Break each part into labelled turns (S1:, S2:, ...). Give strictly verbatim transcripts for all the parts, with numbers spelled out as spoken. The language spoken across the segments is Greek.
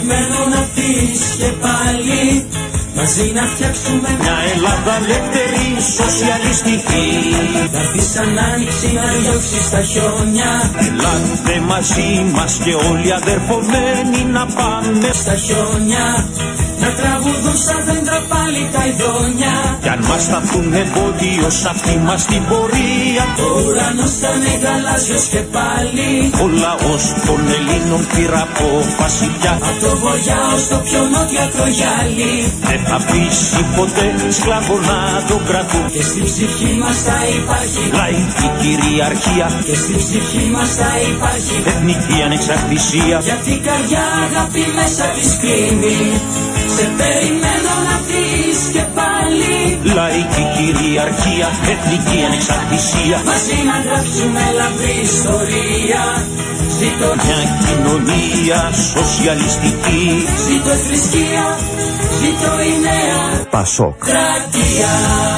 S1: περιμένω να φύγεις και πάλι μαζί να φτιάξουμε μια Ελλάδα ελεύθερη, σοσιαλιστική. Θα έρθεις σαν άνοιξη να διώξεις τα χιόνια. Ελάτε μαζί μας και όλοι αδερφωμένοι να πάμε στα χιόνια. Να τραγουδούν σαν δέντρα πάλι τα ειδόνια. Κι αν μας σταθούν εμπόδιο σ' αυτή μας την πορεία, ο ουρανός θα είναι γαλάζιος και πάλι. Ο λαός των Ελλήνων πήρα απόφαση πια. Από το βοριά ως το πιο νότιο ακρογιάλι. Δεν θα αφήσει ποτέ σκλάβο να τον κρατούν. Και στη ψυχή μας θα υπάρχει λαϊκή κυριαρχία. Και στη ψυχή μας θα υπάρχει εθνική ανεξαρτησία. Γιατί η καρδιά αγάπη μέσα της κλείνει. Σε περιμένω να φύγεις και πάλι. Λαϊκή κυριαρχία, εθνική ανεξαρτησία. Μαζί να γράψουμε λαμπρή ιστορία. Ζήτω μια κοινωνία σοσιαλιστική. Ζήτω η θρησκεία, ζήτω η νέα Πασόκ κρατία.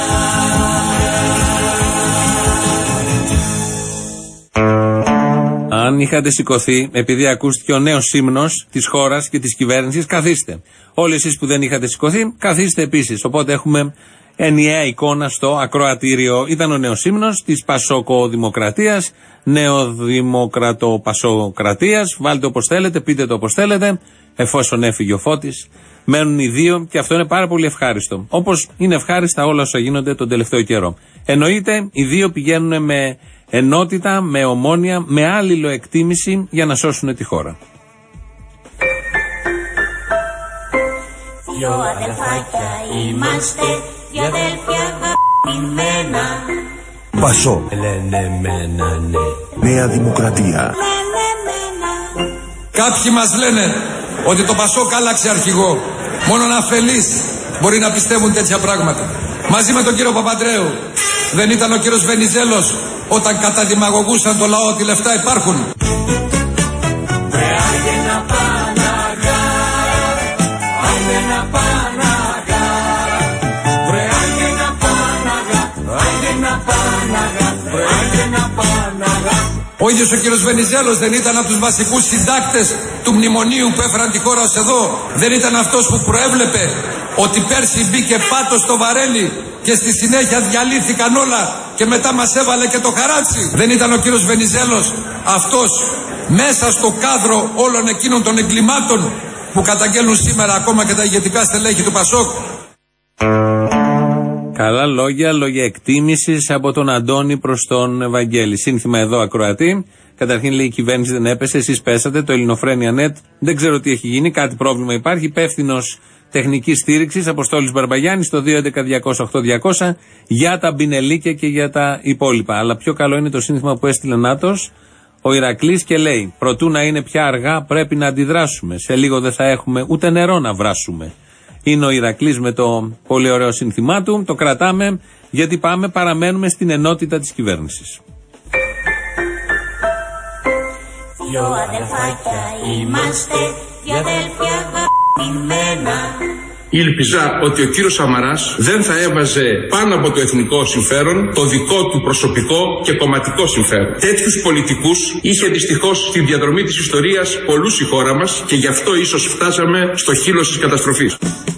S1: Αν είχατε σηκωθεί, επειδή ακούστηκε ο νέος ύμνος της χώρας και της κυβέρνησης, καθίστε. Όλοι εσείς που δεν είχατε σηκωθεί, καθίστε επίσης. Οπότε έχουμε ενιαία εικόνα στο ακροατήριο. Ήταν ο νέος ύμνος της Πασόκο-Δημοκρατίας, Νεοδημοκρατο-Πασοκρατίας. Βάλτε όπως θέλετε, πείτε το όπως θέλετε, εφόσον έφυγε ο Φώτης. Μένουν οι δύο και αυτό είναι πάρα πολύ ευχάριστο. Όπως είναι ευχάριστα όλα όσα γίνονται τον τελευταίο καιρό. Εννοείται, οι δύο πηγαίνουν με ενότητα, με ομόνοια, με αλληλοεκτίμηση για να σώσουν τη χώρα.
S2: Δυο αδελφάκια είμαστε, δυο αδέλφια αγαπημένα.
S3: Πασό. Λένε μένα, ναι. Νέα Δημοκρατία.
S2: Λένε μένα.
S4: Κάποιοι μας λένε ότι το Πασόκ άλλαξε αρχηγό. Μόνο να αφελείς μπορεί να πιστεύουν τέτοια πράγματα. Μαζί με τον κύριο Παπαντρέου. Δεν ήταν ο κύριος Βενιζέλος όταν καταδημαγωγούσαν το λαό ότι λεφτά υπάρχουν. Ο ίδιος ο κύριος Βενιζέλος δεν ήταν από τους βασικούς συντάκτες του μνημονίου που έφεραν τη χώρα ως εδώ. Δεν ήταν αυτός που προέβλεπε ότι πέρσι μπήκε πάτος στο βαρέλι και στη συνέχεια διαλύθηκαν όλα και μετά μας έβαλε και το χαράτσι. Δεν ήταν ο κύριος Βενιζέλος αυτός μέσα στο κάδρο όλων εκείνων των εγκλημάτων που καταγγέλνουν σήμερα ακόμα και τα ηγετικά στελέχη του Πασόκ.
S1: Καλά λόγια, λόγια εκτίμησης από τον Αντώνη προς τον Ευαγγέλη. Σύνθημα εδώ ακροατή. Καταρχήν λέει η κυβέρνηση δεν έπεσε, εσείς πέσατε, το Ελληνοφρένια τελεία νετ. Δεν ξέρω τι έχει γίνει, κάτι πρόβλημα υπάρχει. Υπεύθυνος τεχνικής στήριξης, Αποστόλης Μπαρμπαγιάννης, στο δύο έντεκα διακόσια οκτώ διακόσια για τα μπινελίκια και για τα υπόλοιπα. Αλλά πιο καλό είναι το σύνθημα που έστειλε Νάτος, ο Ηρακλής, και λέει: προτού να είναι πια αργά, πρέπει να αντιδράσουμε. Σε λίγο δεν θα έχουμε ούτε νερό να βράσουμε. Είναι ο Ηρακλής με το πολύ ωραίο σύνθημά του. Το κρατάμε γιατί πάμε, παραμένουμε στην ενότητα της κυβέρνησης.
S2: Δυο αδελφάκια είμαστε, δυο αδέλφια αγαπημένα.
S5: Ήλπιζα ότι ο κύριος Σαμαράς δεν θα έβαζε πάνω από το εθνικό συμφέρον το δικό του προσωπικό και κομματικό συμφέρον. Τέτοιους πολιτικούς είχε δυστυχώς στη διαδρομή της ιστορίας πολλούς η χώρα μας και γι' αυτό ίσως φτάσαμε στο χείλος της καταστροφής.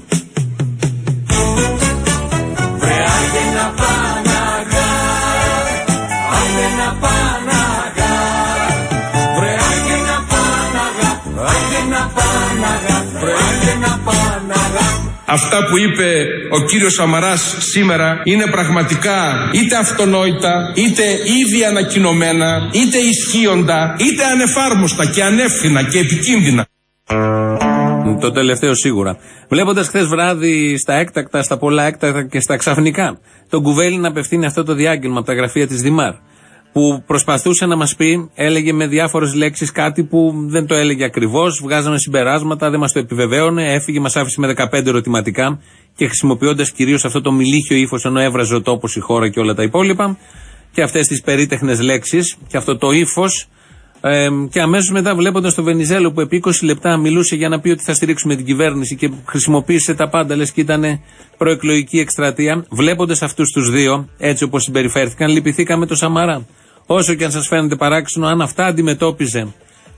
S5: Αυτά που είπε ο κύριος Σαμαράς σήμερα είναι πραγματικά είτε αυτονόητα, είτε ήδη ανακοινωμένα, είτε ισχύοντα, είτε ανεφάρμοστα και ανεύθυνα και επικίνδυνα.
S1: Το τελευταίο σίγουρα. Βλέποντας χθες βράδυ στα έκτακτα, στα πολλά έκτακτα και στα ξαφνικά, τον Κουβέλη να απευθύνει αυτό το διάγγελμα από τα γραφεία της Δημάρ, που προσπαθούσε να μας πει, έλεγε με διάφορες λέξεις κάτι που δεν το έλεγε ακριβώς, βγάζαμε συμπεράσματα, δεν μας το επιβεβαίωνε, έφυγε, μας άφησε με δεκαπέντε ερωτηματικά και χρησιμοποιώντας κυρίως αυτό το μιλίχιο ύφος, ενώ έβραζε ο τόπος, η χώρα και όλα τα υπόλοιπα, και αυτές τις περίτεχνες λέξεις και αυτό το ύφος. Ε, και αμέσως μετά, βλέποντας τον Βενιζέλο που επί είκοσι λεπτά μιλούσε για να πει ότι θα στηρίξουμε την κυβέρνηση και χρησιμοποίησε τα πάντα, λες και ήταν προεκλογική εκστρατεία, βλέποντας αυτούς τους δύο, έτσι όπως συμπεριφέρθηκαν, λυπηθήκαμε το Σαμαρά. Όσο και αν σας φαίνεται παράξενο, αν αυτά αντιμετώπιζε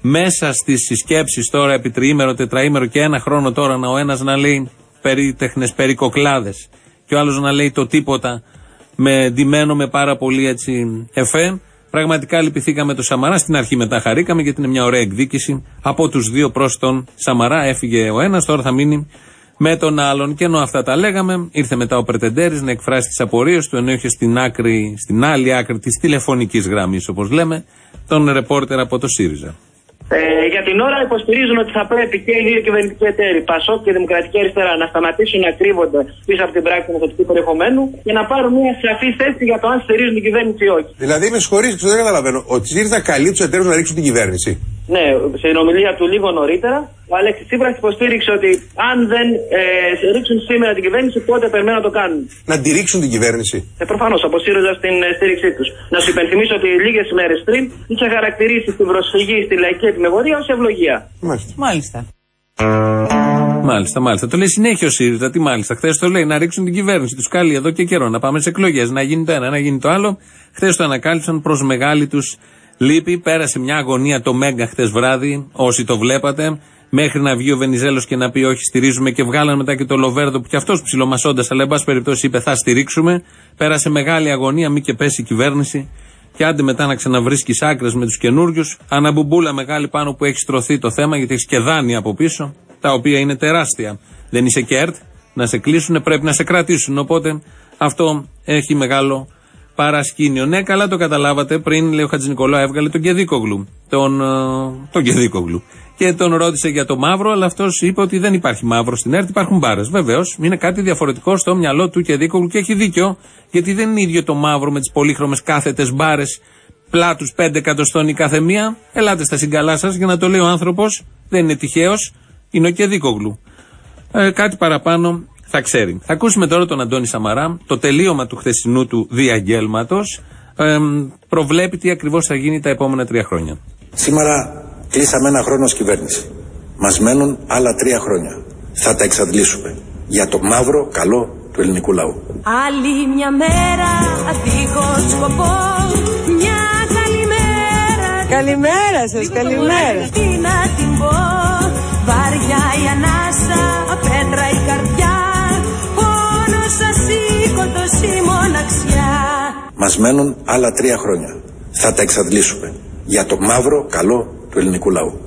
S6: μέσα στις συσκέψεις τώρα επί τριήμερο, τετραήμερο και ένα χρόνο τώρα ο ένας να λέει περίτεχνες, περικοκλάδες και ο άλλος να λέει το τίποτα με ντυμένο με πάρα πολύ έτσι εφέ. Πραγματικά λυπηθήκαμε το Σαμαρά. Στην αρχή μετά χαρήκαμε γιατί είναι μια ωραία εκδίκηση από τους δύο προς τον Σαμαρά. Έφυγε ο ένας, τώρα θα μείνει με τον άλλον. Και ενώ αυτά τα λέγαμε, ήρθε μετά ο Πρετεντέρης να εκφράσει τις απορίες του, ενώ είχε στην, άκρη, στην άλλη άκρη της τηλεφωνικής γραμμής, όπως λέμε, τον ρεπόρτερ από το ΣΥΡΙΖΑ.
S7: Ε, για την ώρα υποστηρίζουν ότι θα πρέπει και οι δύο κυβερνητικοί εταίροι, ΠΑΣΟΚ και Δημοκρατική Αριστερά, να σταματήσουν να κρύβονται πίσω από την πράξη του νομοθετικού περιεχομένου και να πάρουν μια σαφή θέση για το αν στηρίζουν την κυβέρνηση ή όχι.
S3: Δηλαδή, με συγχωρείτε, δεν καταλαβαίνω. Ο ΣΥΡΙΖΑ καλεί του εταίρους να ρίξουν την κυβέρνηση.
S7: Ναι, στην ομιλία του λίγο νωρίτερα, ο Αλέξης Τσίπρας υποστήριξε ότι αν δεν ε, ρίξουν σήμερα την κυβέρνηση, πότε περιμένουν να το κάνουν.
S3: Να τη ρίξουν την κυβέρνηση.
S7: Ε, προφανώς, αποσύροντας την ε, στήριξή τους. Να σου υπενθυμίσω ότι λίγες μέρες πριν είχε χαρακτηρίσει την προσφυγή στη λαϊκή ετοιμιγωρία ως ευλογία.
S3: Μάλιστα.
S8: Μάλιστα.
S6: Μάλιστα, μάλιστα. Το λέει συνέχεια ο ΣΥΡΙΖΑ. Τι μάλιστα. Χθες το λέει να ρίξουν την κυβέρνηση. Τους καλεί εδώ και καιρό να πάμε σε εκλογές. Να γίνει το ένα, να γίνει το άλλο. Χθες το ανακάλυψαν προς μεγάλη τους λύπη. Πέρασε μια αγωνία το Μέγκα χθες βράδυ. Όσοι το βλέπατε. Μέχρι να βγει ο Βενιζέλος και να πει όχι, στηρίζουμε. Και βγάλαν μετά και το Λοβέρδο που κι αυτός ψιλομασώντας, αλλά εν πάση περιπτώσει είπε θα στηρίξουμε. Πέρασε μεγάλη αγωνία, μη και πέσει η κυβέρνηση. Και άντε μετά να ξαναβρίσκεις άκρες με τους καινούριους. Αναμπουμπούλα μεγάλη πάνω που έχει στρωθεί το θέμα, γιατί έχει και δάνεια από πίσω, τα οποία είναι τεράστια. Δεν είσαι και ΕΡΤ, να σε κλείσουν, πρέπει να σε κρατήσουν. Οπότε αυτό έχει μεγάλο παρασκήνιο. Ναι, καλά το καταλάβατε. Πριν, λέει ο Χατζηνικολάου, έβγαλε τον Κεδίκογλου. Τον, τον Κεδίκογλου. Και τον ρώτησε για το μαύρο, αλλά αυτός είπε ότι δεν υπάρχει μαύρο στην ΕΡΤ, υπάρχουν μπάρες. Βεβαίως, είναι κάτι διαφορετικό στο μυαλό του Κεδίκογλου και έχει δίκιο, γιατί δεν είναι ίδιο το μαύρο με τις πολύχρωμες κάθετες μπάρες πλάτους πέντε εκατοστών η κάθε μία. Ελάτε στα συγκαλά σας για να το λέει ο άνθρωπος, δεν είναι τυχαίος, είναι ο Κεδίκογλου. Ε, κάτι παραπάνω θα ξέρει. Θα ακούσουμε τώρα τον Αντώνη Σαμαρά, το τελείωμα του χθεσινού του διαγγέλματος. Ε, προβλέπει τι ακριβώς θα γίνει τα επόμενα τρία χρόνια.
S9: Σήμερα κλείσαμε ένα χρόνο ως κυβέρνηση. Μας μένουν άλλα τρία χρόνια. Θα τα εξαντλήσουμε για το μαύρο καλό του ελληνικού λαού.
S2: Άλλη μια μέρα δίχως σκοπό, μια καλημέρα.
S8: Καλημέρα σας, καλημέρα.
S2: Τι να την πω, βαριά η ανάσα, πέτρα η καρδιά, πόνος ασήκωτος η μοναξιά.
S9: Μας μένουν άλλα τρία χρόνια. Θα τα εξαντλήσουμε για το μαύρο καλό του ελληνικού λαού.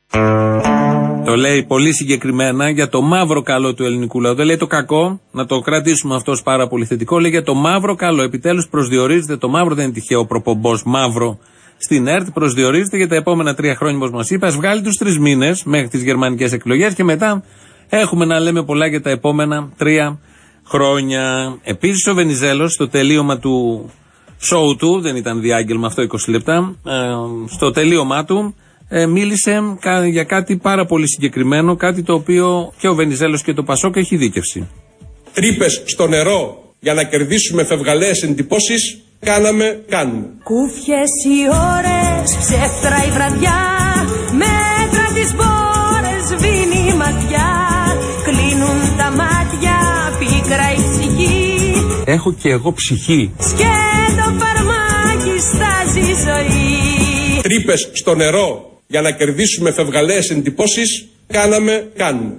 S6: Το λέει πολύ συγκεκριμένα για το μαύρο καλό του ελληνικού λαού. Δεν λέει το κακό, να το κρατήσουμε αυτό ως πάρα πολύ θετικό. Λέει για το μαύρο καλό. Επιτέλους προσδιορίζεται το μαύρο, δεν είναι τυχαίο προπομπός μαύρο στην ΕΡΤ. Προσδιορίζεται για τα επόμενα τρία χρόνια, όπως μας είπε. Ας βγάλει τους τρεις μήνες μέχρι τις γερμανικές εκλογές και μετά έχουμε να λέμε πολλά για τα επόμενα τρία χρόνια. Επίσης ο Βενιζέλος στο τελείωμα του σοου του, δεν ήταν διάγγελμα αυτό είκοσι λεπτά, ε, στο τελείωμά του ε, μίλησε για κάτι πάρα πολύ συγκεκριμένο, κάτι το οποίο και ο Βενιζέλος και το Πασόκ έχει δίκευση.
S5: Τρύπες στο νερό για να κερδίσουμε φευγαλαίες εντυπώσεις, κάναμε, κάνουμε.
S2: Κούφιες οι ώρες, ψεύτρα η βραδιά, μέτρα τις μπόρες, σβήνει η ματιά, κλείνουν τα μάτια, πίκρα η ψυχή.
S6: Έχω και εγώ ψυχή.
S2: Σκέτο φαρμάκι στάζει η ζωή.
S5: Τρύπες στο νερό για να κερδίσουμε φευγαλαίες εντυπώσεις, κάναμε, κάνουμε.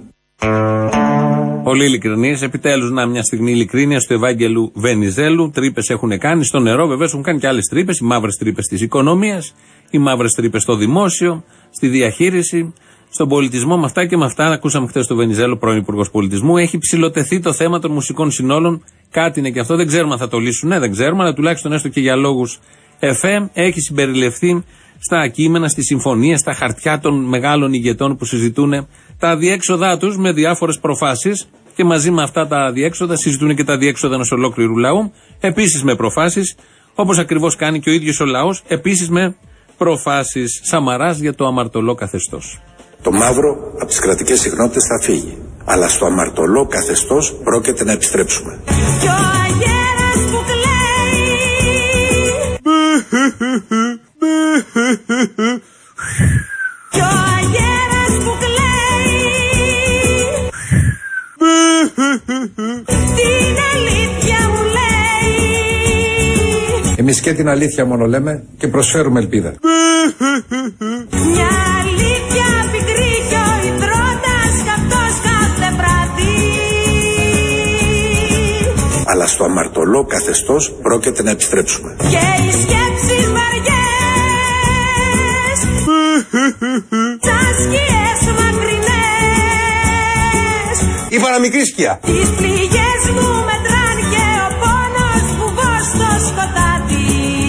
S6: Πολύ ειλικρινής, επιτέλους να μια στιγμή ειλικρίνεια του Ευάγγελου Βενιζέλου. Τρύπες έχουν κάνει στο νερό, βεβαίως έχουν κάνει και άλλες τρύπες, οι μαύρες τρύπες της οικονομίας, οι μαύρες τρύπες στο δημόσιο, στη διαχείριση, στον πολιτισμό. Με αυτά και με αυτά, ακούσαμε χθες τον Βενιζέλο, πρώην Υπουργός Πολιτισμού. Έχει ψηλοτεθεί το θέμα των μουσικών συνόλων. Κάτι είναι και αυτό, δεν ξέρουμε αν θα το λύσουν, ναι, δεν ξέρουμε, αλλά τουλάχιστον έστω και για λόγους εφέ έχει συμπεριληφθεί στα κείμενα, στις συμφωνίες, στα χαρτιά των μεγάλων ηγετών που συζητούν τα αδιέξοδά τους με διάφορες προφάσεις και μαζί με αυτά τα αδιέξοδα συζητούν και τα αδιέξοδα ενός ολόκληρου λαού, επίσης με προφάσεις, όπως ακριβώς κάνει και ο ίδιος ο λαός, επίσης με προφάσεις. Σαμαράς για το αμαρτωλό καθεστώς.
S9: Το μαύρο από τις κρατικές συχνότητες θα φύγει, αλλά στο αμαρτωλό καθεστώς πρόκειται να επιστρέψουμε.
S2: Κι ο αγέρας που κλαίει. Κι ο αγέρας που κλαίει. Την αλήθεια μου λέει.
S4: Εμείς και την αλήθεια μόνο λέμε και προσφέρουμε ελπίδα.
S2: Μια αλήθεια
S9: στο αμαρτωλό καθεστώς πρόκειται να επιστρέψουμε.
S2: Και οι σκέψεις βαριές σαν σκιές μακρινές,
S3: Η παραμικρή σκιά.
S2: τις πληγές μου μετράν και ο πόνος βουβός στο σκοτάδι.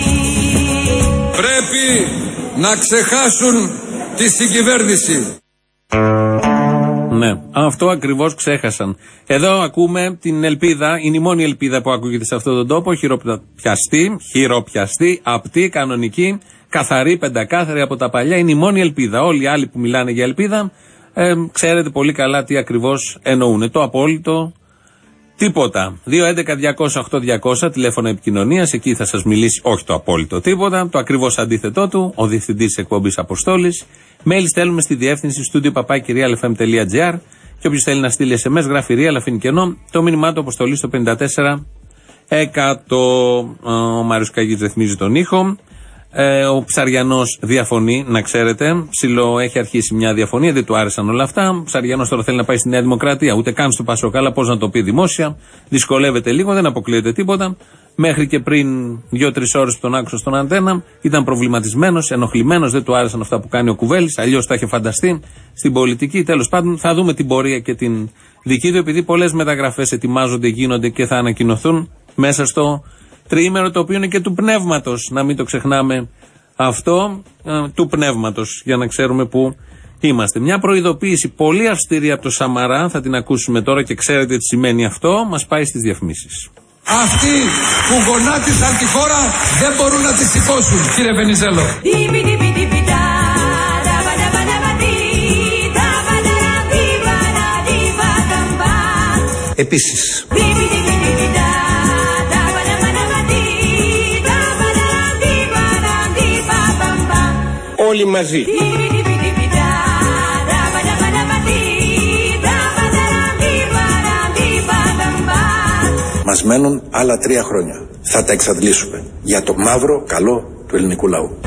S4: Πρέπει να ξεχάσουν τη συγκυβέρνηση.
S6: Ναι, αυτό ακριβώς ξέχασαν. Εδώ ακούμε την ελπίδα, είναι η μόνη ελπίδα που ακούγεται σε αυτόν τον τόπο, χειροπιαστή, χειροπιαστή, απτή, κανονική, καθαρή, πεντακάθαρη από τα παλιά, είναι η μόνη ελπίδα. Όλοι οι άλλοι που μιλάνε για ελπίδα, ε, ξέρετε πολύ καλά τι ακριβώς εννοούν. Το απόλυτο τίποτα. δύο έντεκα διακόσια οκτώ διακόσια τηλέφωνο επικοινωνίας, εκεί θα σας μιλήσει όχι το απόλυτο τίποτα, το ακριβώς αντίθετό του, ο διευθυντής της εκπομπής Αποστόλης. Mail στέλνουμε στη διεύθυνση studio παπάκι real f m dot g r και όποιος θέλει να στείλει ες εμ ες γράφει real, αλλά αφήνει κενό, το μήνυμά του Αποστολή στο πενήντα τέσσερα εκατό. Ο Μάριος Καγίτς ρυθμίζει τον ήχο. Ε, ο Ψαριανός διαφωνεί, να ξέρετε. Ψιλο έχει αρχίσει μια διαφωνία, δεν του άρεσαν όλα αυτά. Ο Ψαριανός τώρα θέλει να πάει στη Νέα Δημοκρατία, ούτε καν στο Πασόκ, αλλά πώς να το πει δημόσια. Δυσκολεύεται λίγο, δεν αποκλείεται τίποτα. Μέχρι και πριν δύο-τρεις ώρες που τον άκουσα στον Αντένα, ήταν προβληματισμένος, ενοχλημένος, δεν του άρεσαν αυτά που κάνει ο Κουβέλης. Αλλιώς τα είχε φανταστεί στην πολιτική. Τέλος πάντων, θα δούμε την πορεία και την δική του, επειδή πολλές μεταγραφές ετοιμάζονται, γίνονται και θα ανακοινωθούν μέσα στο τριήμερο, το οποίο είναι και του πνεύματος, να μην το ξεχνάμε αυτό, ε, του πνεύματος, για να ξέρουμε που είμαστε. Μια προειδοποίηση πολύ αυστηρή από το Σαμαρά, θα την ακούσουμε τώρα και ξέρετε τι σημαίνει αυτό, μας πάει στις διαφημίσεις.
S4: Αυτοί που γονάτισαν τη χώρα δεν μπορούν να τη σηκώσουν, κύριε Βενιζέλο.
S9: Επίσης,
S3: Όλοι μαζί.
S9: μας μένουν άλλα τρία χρόνια. Θα τα εξαντλήσουμε για το μαύρο καλό του ελληνικού λαού.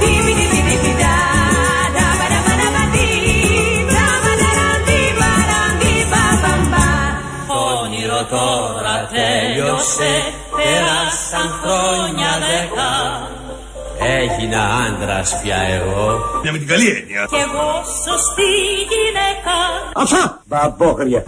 S1: Όνειρο τώρα τέλειωσε, πέρασαν χρόνια δέκα. Έγινα άντρας πια εγώ.
S3: Μια με την καλή έννοια.
S2: Κι εγώ σωστή γυναίκα.
S3: Αυτά! Μπαμπόχρια.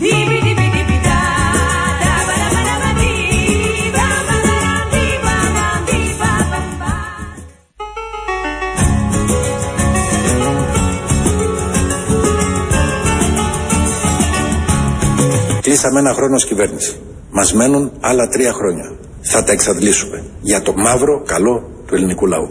S9: Κλείσαμε ένα χρόνο ως κυβέρνηση. Μας μένουν άλλα τρία χρόνια. Θα τα εξαντλήσουμε για το μαύρο καλό του ελληνικού λαού.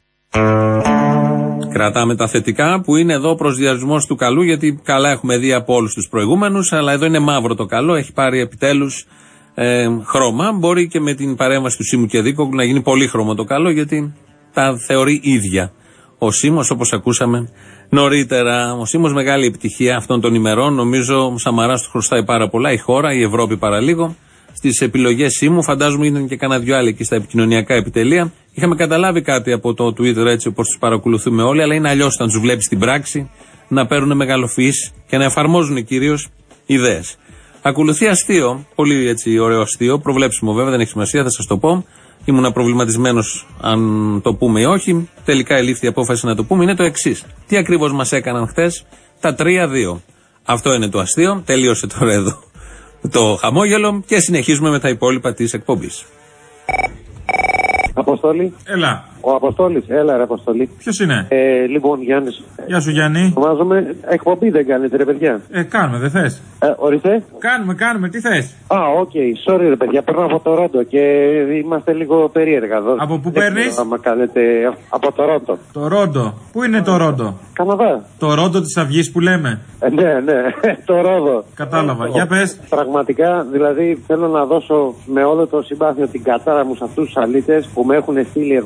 S6: Κρατάμε τα θετικά που είναι εδώ ο προσδιορισμός του καλού, γιατί καλά έχουμε δει από όλους τους προηγούμενους, αλλά εδώ είναι μαύρο το καλό, έχει πάρει επιτέλους ε, χρώμα. Μπορεί και με την παρέμβαση του Σίμου και Δίκογλου να γίνει πολύ χρώμα το καλό, γιατί τα θεωρεί ίδια. Ο Σίμος, όπως ακούσαμε νωρίτερα, ο Σίμος μεγάλη επιτυχία αυτών των ημερών. Νομίζω ο Σαμαράς του χρωστάει πάρα πολλά, η χώρα, η Ευρώπη παραλίγο. Στις επιλογές Σίμου, φαντάζομαι ήταν και κανένα δυο άλλοι εκεί στα επικοινωνιακά επιτελεία. Είχαμε καταλάβει κάτι από το Twitter, έτσι όπως τους παρακολουθούμε όλοι, αλλά είναι αλλιώς όταν τους βλέπεις στην πράξη να παίρνουν μεγαλοφυείς και να εφαρμόζουν κυρίως ιδέες. Ακολουθεί αστείο, πολύ έτσι ωραίο αστείο, προβλέψιμο βέβαια, δεν έχει σημασία, θα σας το πω. Ήμουνα προβληματισμένος αν το πούμε ή όχι. Τελικά ελήφθη η απόφαση να το πούμε. Είναι το εξής. Τι ακριβώς μας έκαναν χτες? Τα τρία δύο. Αυτό είναι το αστείο. Τελείωσε τώρα εδώ το χαμόγελο και συνεχίζουμε με τα υπόλοιπα της εκπομπής.
S10: Αποστόλη.
S11: Έλα.
S10: Ο Αποστόλης, έλα ρε Αποστόλη.
S11: Ποιος είναι?
S10: Ε, λοιπόν, Γιάννης.
S11: Γεια σου Γιάννη.
S10: Φοβάζομαι, εκπομπή δεν κάνετε ρε παιδιά.
S11: Ε, κάνουμε, δεν θες?
S10: Ε, ορίστε.
S11: Κάνουμε, κάνουμε, τι θες?
S10: Α, οκ, okay. sorry ρε παιδιά, παίρνω από το Ρόντο και είμαστε λίγο περίεργα εδώ.
S11: Από πού παίρνεις?
S10: Άμα κάνετε, από το Ρόντο.
S11: Το Ρόντο. Πού είναι το Ρόντο?
S10: Καναδά.
S11: Το Ρόντο της Αυγής που λέμε.
S10: Ε, ναι, ναι, το Ρόδο.
S11: Κατάλαβα,
S10: ε,
S11: για πες.
S10: Πραγματικά, δηλαδή θέλω να δώσω με όλο το συμπάθειο την κατάρα μου σε αυτούς τους αλήτες που με έχουν στείλει εδώ πέρα.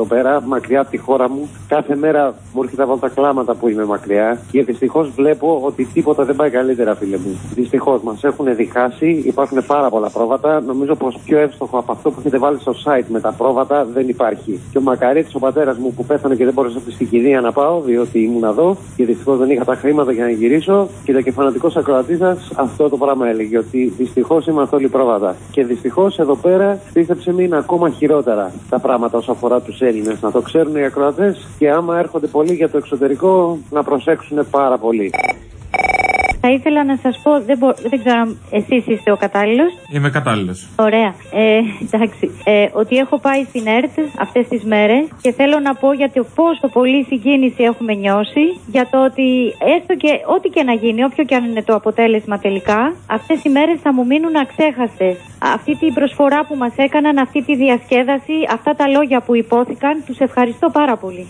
S10: μακριά από τη χώρα μου. Κάθε μέρα μου έρχεται από τα κλάματα που είμαι μακριά. Και δυστυχώς βλέπω ότι τίποτα δεν πάει καλύτερα, φίλε μου. Δυστυχώς μας έχουν διχάσει, υπάρχουν πάρα πολλά πρόβατα. Νομίζω πως πιο εύστοχο από αυτό που έχετε βάλει στο site με τα πρόβατα δεν υπάρχει. Και ο Μακαρίτης, ο πατέρας μου που πέθανε και δεν μπορούσα από τη Στικηδία να πάω, διότι ήμουν εδώ και δυστυχώς δεν είχα τα χρήματα για να γυρίσω. Και ήταν και φανατικός ακροατής σας, αυτό το πράγμα έλεγε. Ότι δυστυχώς είμαστε όλοι πρόβατα. Και δυστυχώς εδώ πέρα, πίστεψε με, είναι ακόμα χειρότερα τα πράγματα όσον αφορά τους Έλληνες. Να το ξέρουν οι ακροατές και άμα έρχονται πολλοί για το εξωτερικό, να προσέξουν πάρα πολύ.
S12: Θα ήθελα να σας πω, δεν, μπο... δεν ξέρω αν εσείς είστε ο κατάλληλος.
S11: Είμαι κατάλληλος.
S12: Ωραία. Ε, εντάξει. Ε, ότι έχω πάει στην ΕΡΤ αυτές τις μέρες και θέλω να πω για το πόσο πολύ συγκίνηση έχουμε νιώσει. Για το ότι έστω και ό,τι και να γίνει, όποιο και αν είναι το αποτέλεσμα τελικά, αυτές οι μέρες θα μου μείνουν αξέχαστες. Αυτή την προσφορά που μας έκαναν, αυτή τη διασκέδαση, αυτά τα λόγια που υπόθηκαν, τους ευχαριστώ πάρα πολύ.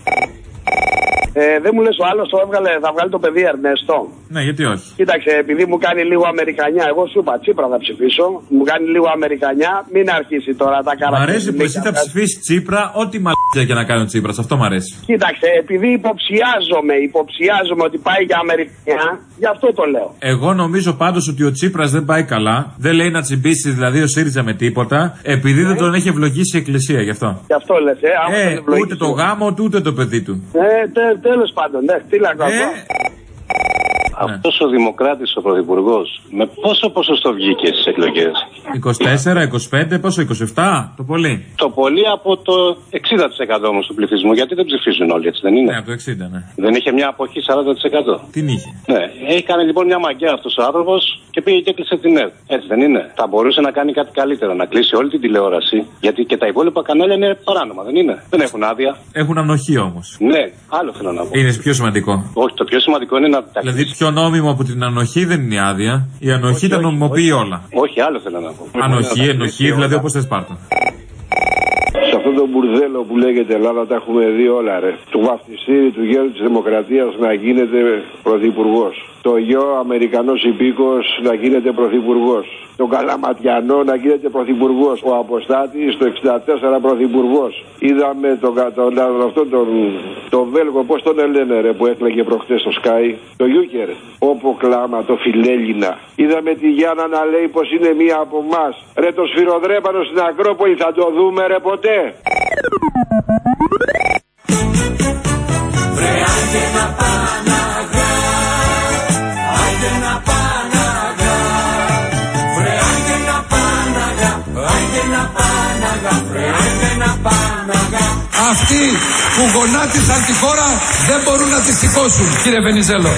S13: Ε, δεν μου λες ο άλλος το έβγαλε, θα βγάλει το παιδί Ερνέστο.
S11: Ναι, γιατί όχι.
S13: Κοίταξε, επειδή μου κάνει λίγο Αμερικανιά, εγώ σου είπα Τσίπρα θα ψηφίσω. Μου κάνει λίγο Αμερικανιά, μην αρχίσει τώρα τα καράβια.
S11: Μ' αρέσει που εσύ θα ψηφίσει Τσίπρα, ό,τι μαλακία και να κάνει ο Τσίπρας, αυτό μ' αρέσει.
S13: Κοίταξε, επειδή υποψιάζομαι, υποψιάζομαι ότι πάει για Αμερικανιά, γι' αυτό το λέω.
S11: Εγώ νομίζω πάντως ότι ο Τσίπρας δεν πάει καλά. Δεν λέει να τσιμπήσει δηλαδή ο ΣΥΡΙΖΑ με τίποτα, επειδή δεν τον έχει ευλογήσει η Εκκλησία γι' αυτό.
S13: Γι' αυτό λες, ε,
S11: ε ούτε το γάμο του, ούτε το παιδί του.
S13: Ε, τε, τέλος πάντων, ναι, τι να κάνω.
S14: Αυτός ο Δημοκράτης ο Πρωθυπουργός, με πόσο ποσοστό βγήκε στις εκλογές?
S11: είκοσι τέσσερα, είκοσι πέντε, πόσο, είκοσι επτά, το πολύ.
S14: Το πολύ από το εξήντα τοις εκατό όμως του πληθυσμού, γιατί δεν ψηφίζουν όλοι, έτσι δεν είναι?
S11: Ναι, από το εξήντα, ναι.
S14: Δεν είχε μια αποχή σαράντα τοις εκατό.
S11: Την είχε.
S14: Ναι, έχει κάνει λοιπόν μια μαγκαία αυτός ο άνθρωπος και πήγε και έκλεισε την ΕΡΤ. Έτσι δεν είναι? Θα μπορούσε να κάνει κάτι καλύτερο, να κλείσει όλη την τηλεόραση, γιατί και τα υπόλοιπα κανάλια είναι παράνομα, δεν είναι? Δεν έχουν άδεια.
S11: Έχουν ανοχή όμως.
S14: Ναι, άλλο θέλω να πω.
S11: Είναι πιο σημαντικό.
S14: Όχι, το πιο σημαντικό είναι να τα
S11: δηλαδή πιο νόμιμο από την ανοχή δεν είναι η άδεια. Η ανοχή όχι, τα όχι, νομιμοποιεί όχι. όλα.
S14: Όχι, άλλο θέλω να πω.
S11: Ανοχή, ενοχή, δηλαδή όπως θες πάρτα.
S15: Σε αυτό το μπουρδέλο που λέγεται Ελλάδα τα έχουμε δει όλα, ρε. Του βαφτιστήρι του γέρου της Δημοκρατίας να γίνεται πρωθυπουργός. Το γιο Αμερικανός υπήκος να γίνεται πρωθυπουργός. Τον Καλαματιανό να γίνεται πρωθυπουργός. Ο Αποστάτης το εξήντα τέσσερα πρωθυπουργός. Είδαμε τον τον, αυτόν τον, τον Βέλγο, πώς τον λένε ρε, που έκλαιγε προχτές στο Sky. Το Γιούκερ.Όπο κλάμα, το Φιλέλληνα. Είδαμε τη Γιάννα να λέει πως είναι μία από εμάς. Ρε το σφυροδρέπανο στην Ακρόπολη θα το δούμε ρε ποτέ.
S1: Βρε άντε να Παναγά, άντε να Παναγά, βρε άντε να Παναγά, άντε να Παναγά, βρε άντε να Παναγά.
S4: Αυτοί που γονάτισαν τη χώρα δεν μπορούν να τη σηκώσουν, κύριε Βενιζέλο.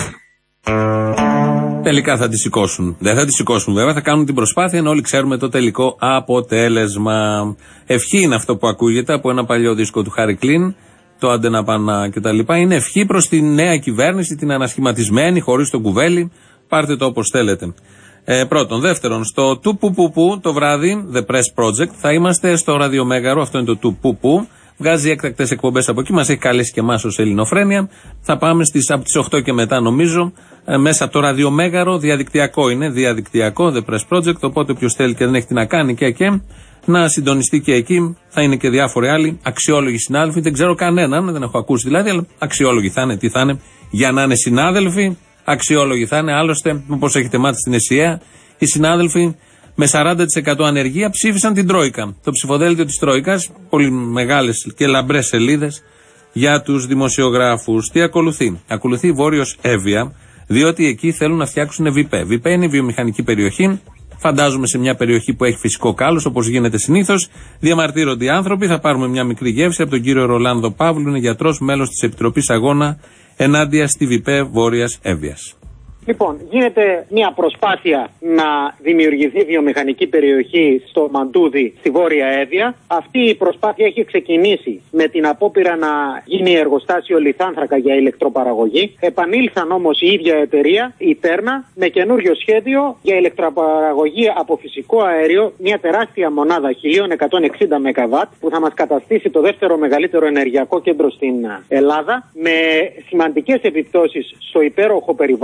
S6: Τελικά θα τη σηκώσουν. Δεν θα τη σηκώσουν βέβαια, θα κάνουν την προσπάθεια, ενώ όλοι ξέρουμε το τελικό αποτέλεσμα. Ευχή είναι αυτό που ακούγεται από ένα παλιό δίσκο του Χάρη Κλίν, το άντε να πάνε κτλ. Είναι ευχή προς τη νέα κυβέρνηση, την ανασχηματισμένη, χωρίς τον κουβέλι. Πάρτε το όπως θέλετε. Ε, πρώτον. Δεύτερον, στο του που που που το βράδυ, The Press Project, θα είμαστε στο ραδιομέγαρο, αυτό είναι το του που που. Βγάζει έκτακτες εκπομπές από εκεί, μας έχει καλέσει και εμάς ως Ελληνοφρένεια. Θα πάμε στις, από τις οκτώ και μετά νομίζω, ε, μέσα από το ραδιομέγαρο, διαδικτυακό είναι, διαδικτυακό, The Press Project, οπότε όποιος θέλει και δεν έχει τι να κάνει και εκεί, να συντονιστεί και εκεί. Θα είναι και διάφοροι άλλοι αξιόλογοι συνάδελφοι, δεν ξέρω κανέναν, δεν έχω ακούσει δηλαδή, αλλά αξιόλογοι θα είναι, τι θα είναι, για να είναι συνάδελφοι, αξιόλογοι θα είναι. Άλλωστε, όπως έχετε μάθει στην ΕΣΥΑ, οι συνάδελφοι με σαράντα τοις εκατό ανεργία ψήφισαν την Τρόικα. Το ψηφοδέλτιο της Τρόικας, πολύ μεγάλες και λαμπρές σελίδες για τους δημοσιογράφους. Τι ακολουθεί? Ακολουθεί η Βόρειος Εύβοια, διότι εκεί θέλουν να φτιάξουν ΒΙΠΕ. ΒΙΠΕ είναι η βιομηχανική περιοχή. Φαντάζομαι σε μια περιοχή που έχει φυσικό κάλος, όπως γίνεται συνήθως. Διαμαρτύρονται οι άνθρωποι. Θα πάρουμε μια μικρή γεύση από τον κύριο Ρολάνδο Παύλου, είναι γιατρός, μέλος της Επιτροπής Αγώνα ενάντια στη ΒΙΠΕ Βόρειας Εύβοιας.
S16: Λοιπόν, γίνεται μια προσπάθεια να δημιουργηθεί βιομηχανική περιοχή στο Μαντούδι, στη Βόρεια Εύβοια. Αυτή η προσπάθεια έχει ξεκινήσει με την απόπειρα να γίνει εργοστάσιο λιθάνθρακα για ηλεκτροπαραγωγή. Επανήλθαν όμως η ίδια εταιρεία, η Τέρνα, με καινούριο σχέδιο για ηλεκτροπαραγωγή από φυσικό αέριο, μια τεράστια μονάδα χίλια εκατόν εξήντα μεγαβάτ που θα μας καταστήσει το δεύτερο μεγαλύτερο ενεργειακό κέντρο στην Ελλάδα, με σημαντικές επιπτώσεις στο υπέροχο περιβάλλον μας.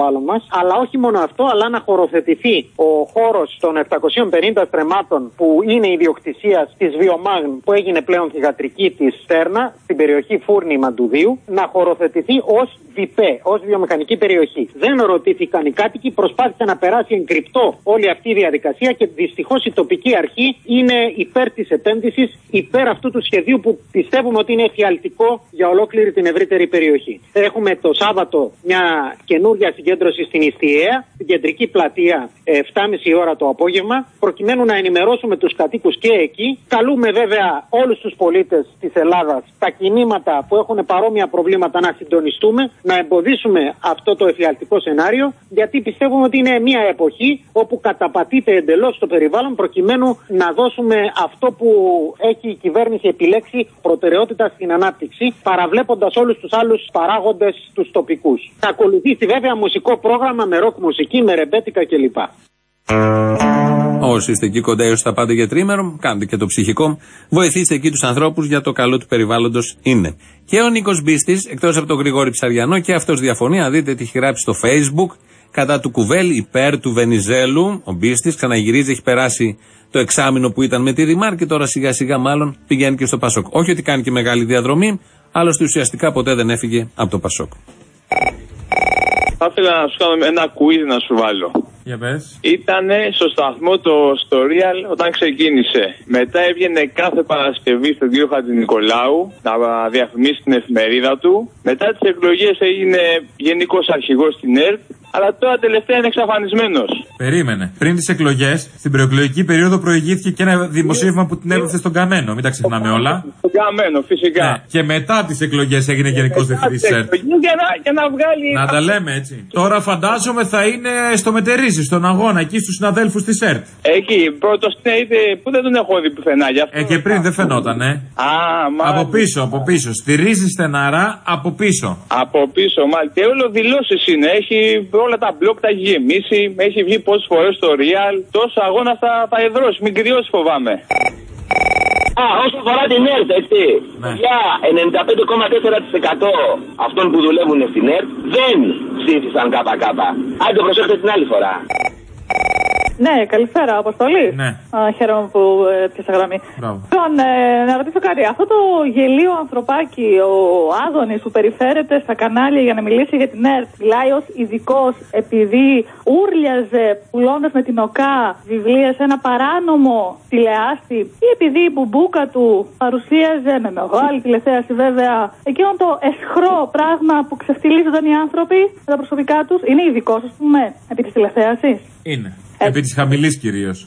S16: αλλά όχι μόνο αυτό, αλλά να χωροθετηθεί ο χώρος των επτακοσίων πενήντα στρεμμάτων που είναι ιδιοκτησίας της Βιομάγν, που έγινε πλέον θυγατρική της Στέρνα, στην περιοχή Φούρνη Μαντουδίου, να χωροθετηθεί ως ΒΙΠΕ, ως βιομηχανική περιοχή. Δεν ρωτήθηκαν οι κάτοικοι, προσπάθησε να περάσει εγκρυπτό όλη αυτή η διαδικασία και δυστυχώς η τοπική αρχή είναι υπέρ της επένδυσης, υπέρ αυτού του σχεδίου που πιστεύουμε ότι είναι εφιαλτικό για ολόκληρη την ευρύτερη περιοχή. Έχουμε το Σάββατο μια καινούργια συγκέντρωση στην Ιστιαία, στην κεντρική πλατεία, επτά και μισή ώρα το απόγευμα, προκειμένου να ενημερώσουμε τους κατοίκους και εκεί. Καλούμε βέβαια όλους τους πολίτες της Ελλάδας, τα κινήματα που έχουν παρόμοια προβλήματα, να συντονιστούμε, να εμποδίσουμε αυτό το εφιαλτικό σενάριο, γιατί πιστεύουμε ότι είναι μια εποχή όπου καταπατείται εντελώς το περιβάλλον, προκειμένου να δώσουμε αυτό που έχει η κυβέρνηση επιλέξει προτεραιότητα στην ανάπτυξη, παραβλέποντας όλους τους άλλους παράγοντες τους τοπικούς. Θα ακολουθήσει βέβαια μουσικό πρόγραμμα με ροκ μουσική, με ρεμπέτικα κλπ.
S6: Όσοι είστε εκεί κοντά έως τα πάντα για τρίμερο, κάντε και το ψυχικό. Βοηθήστε εκεί τους ανθρώπους, για το καλό του περιβάλλοντος είναι. Και ο Νίκος Μπίστης, εκτός από τον Γρηγόρη Ψαριανό, και αυτός διαφωνεί. Να δείτε τι έχει γράψει στο Facebook κατά του Κουβέλ, υπέρ του Βενιζέλου. Ο Μπίστης ξαναγυρίζει, έχει περάσει το εξάμηνο που ήταν με τη Δημάρ και τώρα σιγά σιγά μάλλον πηγαίνει και στο Πασόκ. Όχι ότι κάνει και μεγάλη διαδρομή, άλλωστε ουσιαστικά ποτέ δεν έφυγε από το Πασόκ.
S17: Θα ήθελα να σου κάνω ένα quiz να σου βάλω.
S11: Για πες.
S17: Ήτανε στο σταθμό το στο Real όταν ξεκίνησε. Μετά έβγαινε κάθε Παρασκευή στον κύριο Χατζηνικολάου να διαφημίσει την εφημερίδα του. Μετά τις εκλογές έγινε γενικός αρχηγός στην ΕΡΤ. Αλλά τώρα τελευταία είναι εξαφανισμένος.
S11: Περίμενε. Πριν τις εκλογές, στην προεκλογική περίοδο προηγήθηκε και ένα δημοσίευμα που την έβρισε στον Καμένο. Μην τα ξεχνάμε όλα.
S17: Στον Καμένο, φυσικά.
S11: Ναι. Και μετά τις εκλογές έγινε γενικός διευθυντής της ΕΡΤ.
S17: Για να, για να βγάλει.
S11: Να τα λέμε έτσι. Τώρα φαντάζομαι θα είναι στο Μετερίζι, στον αγώνα, εκεί στους συναδέλφους της ΕΡΤ.
S17: Εκεί, πρώτο στέιτε που δεν τον έχω δει πουθενά γι' αυτό.
S11: Ε, και πριν δεν φαινόταν, ε.
S17: Α, μάλιστα.
S11: Από πίσω, από πίσω. Στηρίζει στεναρά από πίσω.
S17: Από πίσω, μάλιστα. Και όλο δηλώσεις είναι. Έχει όλα τα μπλοκ, τα έχει γεμίσει. Έχει βγει πόσες φορές στο Real. Τόσο αγώνα θα, θα εδρώσει. Μην κρυώσει, φοβάμαι.
S18: Α, όσο αφορά την ΕΡΤ, έτσι.
S11: Ναι.
S18: Για ενενήντα πέντε κόμμα τέσσερα τοις εκατό αυτών που δουλεύουν στην ΕΡΤ δεν ψήφισαν ΚΚ. Άντε, προσέχτε την άλλη φορά.
S19: Ναι, καλησπέρα, Αποστολή.
S11: Ναι.
S19: Α, χαίρομαι που ε, πιάσα γραμμή.
S11: Λοιπόν,
S19: ε, να ρωτήσω κάτι. Αυτό το γελίο ανθρωπάκι, ο Άδωνης που περιφέρεται στα κανάλια για να μιλήσει για την ΕΡΤ, μιλάει ως ειδικός επειδή ούρλιαζε πουλώντας με την ΟΚΑ βιβλία σε ένα παράνομο τηλεάστη, ή επειδή η μπουμπούκα του παρουσίαζε με μεγάλη τηλεθέαση βέβαια εκείνο το εσχρό πράγμα που ξεφτιλίζονταν οι άνθρωποι με τα προσωπικά τους. Είναι ειδικός, ας πούμε, επί της τηλεθέασης.
S11: Είναι. Επί της χαμηλής κυρίως.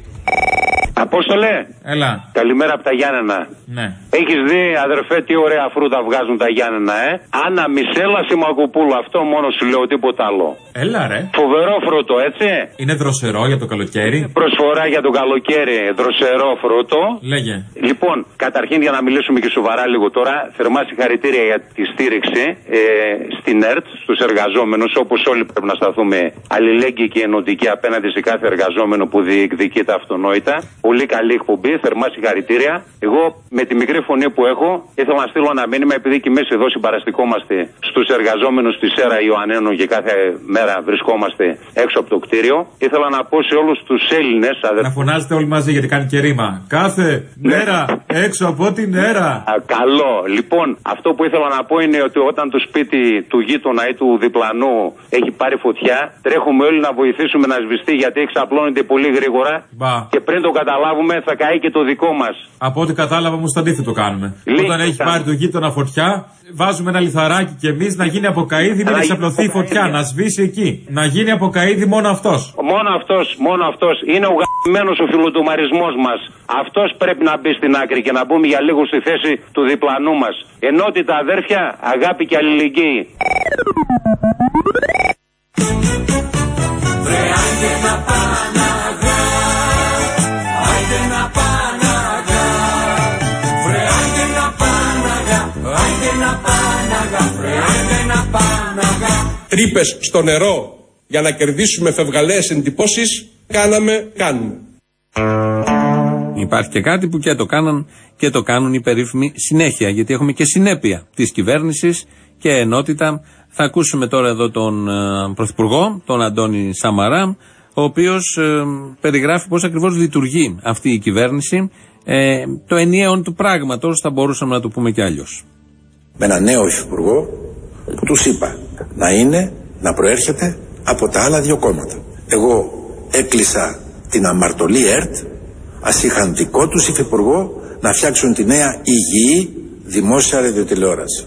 S20: Απόστολε.
S11: Έλα.
S20: Καλημέρα από τα Γιάννενα.
S11: Ναι.
S20: Έχεις δει, αδερφέ, τι ωραία φρούτα βγάζουν τα Γιάννενα, ε. Άννα Μισέλα Σιμακοπούλου, αυτό μόνο σου λέω, τίποτα άλλο.
S11: Έλα, ρε.
S20: Φοβερό φρούτο, έτσι.
S11: Είναι δροσερό για το καλοκαίρι.
S20: Προσφορά για το καλοκαίρι, δροσερό φρούτο.
S11: Λέγε.
S20: Λοιπόν, καταρχήν για να μιλήσουμε και σοβαρά λίγο τώρα, θερμά συγχαρητήρια για τη στήριξη ε, στην ΕΡΤ, στους εργαζόμενους, όπως όλοι πρέπει να σταθούμε αλληλέγγυοι και ενωτικοί απέναντι σε κάθε εργαζόμενο που διεκδικεί τα αυτονόητα. Πολύ καλή εκπομπή, θερμά συγχαρητήρια. Εγώ με τη μικρή φωνή που έχω ήθελα να στείλω ένα μήνυμα, επειδή και εμείς εδώ συμπαραστικόμαστε στους εργαζόμενους της ΕΡΑ Ιωαννίνου και κάθε μέρα βρισκόμαστε έξω από το κτίριο. Ήθελα να πω σε όλους τους Έλληνες αδερφούς.
S11: Να φωνάζετε όλοι μαζί γιατί κάνει και ρήμα. Κάθε μέρα έξω από την ΕΡΑ.
S20: Α, καλό. Λοιπόν, αυτό που ήθελα να πω είναι ότι όταν το σπίτι του γείτονα ή του διπλανού έχει πάρει φωτιά, τρέχουμε όλοι να βοηθήσουμε να σβηστεί, γιατί εξαπλώνεται πολύ γρήγορα.
S11: Μπα.
S20: Και πριν το καταλάβουμε θα καεί και το δικό μας.
S11: Από ό,τι κατάλαβα όμως το αντίθετο κάνουμε.
S20: Λίγο
S11: Όταν έχει πάρει το γείτονα φωτιά, βάζουμε ένα λιθαράκι κι εμείς να γίνει από καΐδι, μην εξαπλωθεί η φωτιά, να σβήσει εκεί. Να γίνει από καΐδι μόνο αυτός.
S20: Μόνο αυτός, μόνο αυτός. Είναι ο γαμμένος ο φιλοτουμαρισμός μας. Αυτός πρέπει να μπει στην άκρη και να μπούμε για λίγο στη θέση του διπλανού μας. Ενότητα αδέρφια, αγάπη και αλληλεγγύη.
S3: Τρύπες στο νερό για να κερδίσουμε φευγαλαίες εντυπώσεις, κάναμε, κάνουμε.
S6: Υπάρχει και κάτι που και το κάναν και το κάνουν οι περίφημοι συνέχεια, γιατί έχουμε και συνέπεια της κυβέρνησης και ενότητα Θα ακούσουμε τώρα εδώ τον ε, Πρωθυπουργό, τον Αντώνη Σαμαρά, ο οποίος ε, περιγράφει πώς ακριβώς λειτουργεί αυτή η κυβέρνηση, ε, το ενιαίο του πράγματος, θα μπορούσαμε να το πούμε και αλλιώς.
S9: Με ένα νέο υφυπουργό που τους είπα να είναι, να προέρχεται από τα άλλα δύο κόμματα. Εγώ έκλεισα την αμαρτωλή ΕΡΤ, ας είχαν δικό τους υφυπουργό να φτιάξουν τη νέα υγιή δημόσια ραδιοτηλεόραση.